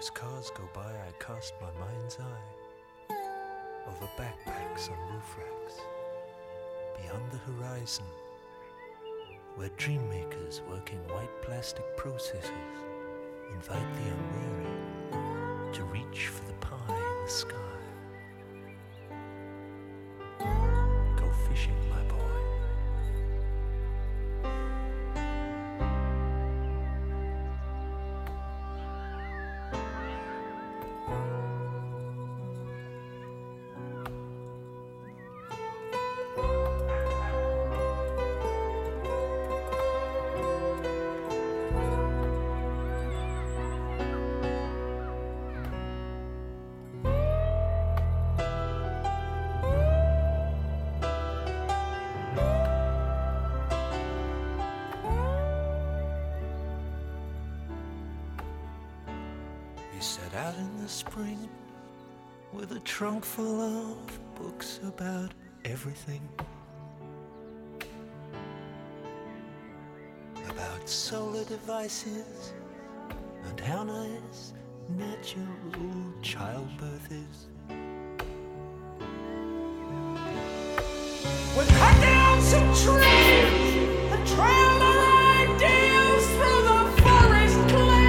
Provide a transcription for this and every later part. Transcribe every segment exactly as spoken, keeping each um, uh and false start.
As cars go by, I cast my mind's eye over backpacks on roof racks, beyond the horizon, where dream makers working white plastic processors invite the unwary to reach for the pie in the sky. Go fishing, my boy. Set out in the spring with a trunk full of books about everything, about solar devices and how nice natural childbirth is. We'll cut down some trees and trail our ideals through the forest clay.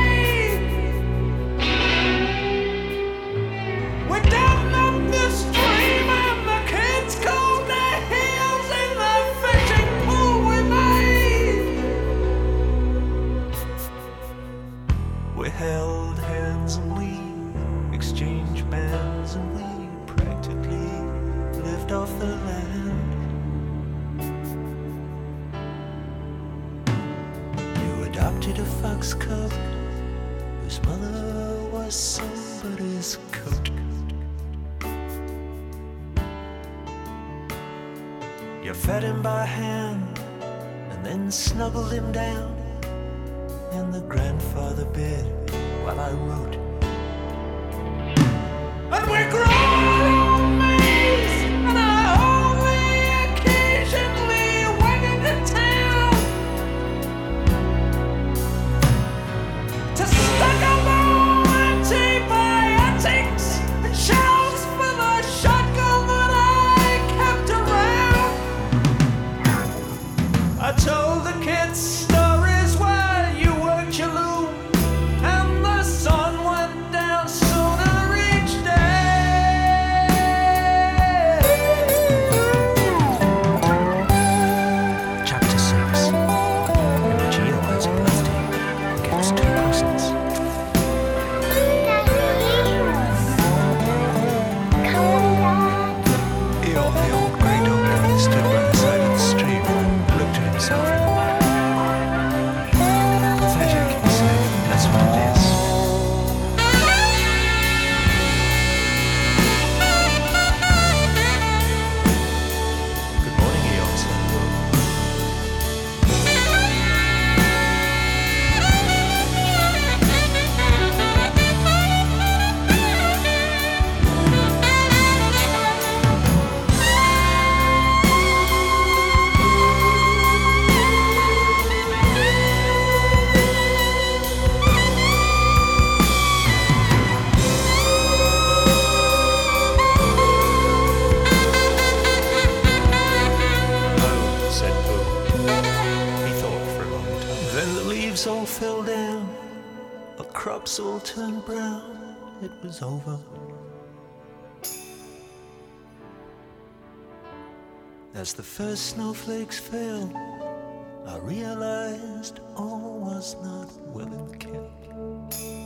We held hands and we exchanged bands and we practically lived off the land. You adopted a fox cub whose mother was somebody's coat. You fed him by hand and then snuggled him down in the grandfather bed while I wrote. And we grew on maze, and I only occasionally went into town to stock up on antibiotics and shells for the shotgun that I kept around. I told the kids stories while you worked your loom, and the sun went down sooner each day. Chapter six. Imagio has a birthday and gets two presents. Eeyore, the old grey dog, stood by the side of the stream, looked at himself in the mirror. Pathetic, he said, that's what it is. Good morning, Eeyore said. Oh, said Pooh. He thought for a long time. Then the leaves all fell down, the crops all turned brown. It was over. As the first snowflakes fell, I realized all was not well and kept.